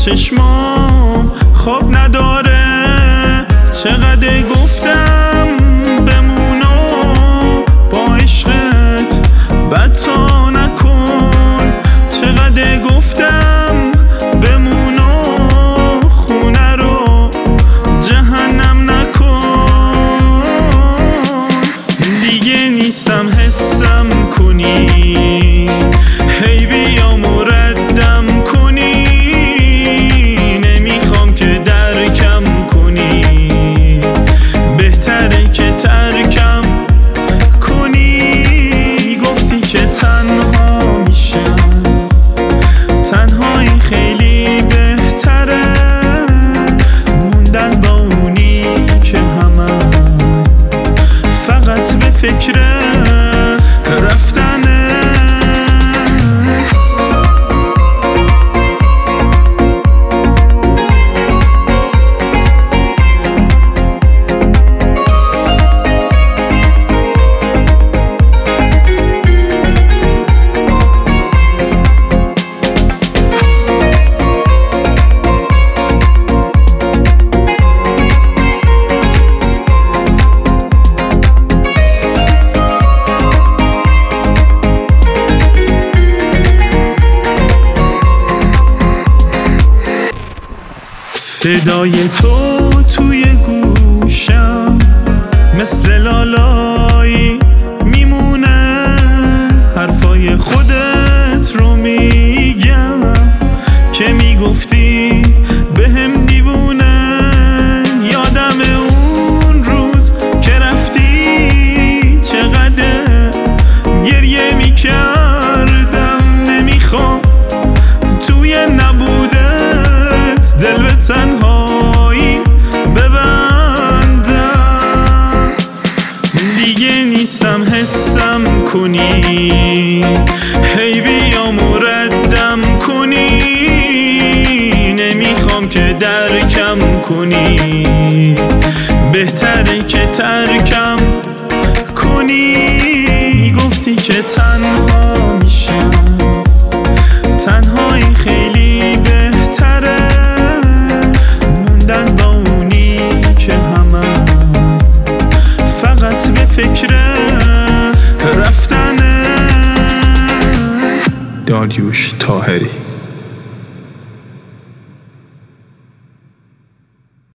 چشمام خواب نداره. چقدر گفتم بمونو با عشقت بدتا نکن. چقدر گفتم بمونو خونه رو جهنم نکن. دیگه نیستم حسم کنی، هی بیا مردم کنی. نمیخوام که درکم کنی، بهتره که ترکم کنی. گفتی که تنها میشم، تنهایی خیلی بهتره. موندن با اونی که همه فقط به فکر رفتنه. صدای تو توی گوشم مثل لالایی میمونه. حرفای خودت رو میگم که میگفتی بهم دیوونه. یادم اون روز که رفتی چقدر گریه میکردم. نمیخوام توی نبودت دل به تنهایی ببندم. دیگه نیستم حسم کنی، هی بیا مردم کنی. نمیخوام که درکم کنی، بهتره که ترکم کنی. گفتی که تنها میشم، تنهایی خیلی بهتره. موندن با اونی که همه فقط به فکر رفتنه. داریوش طاهری.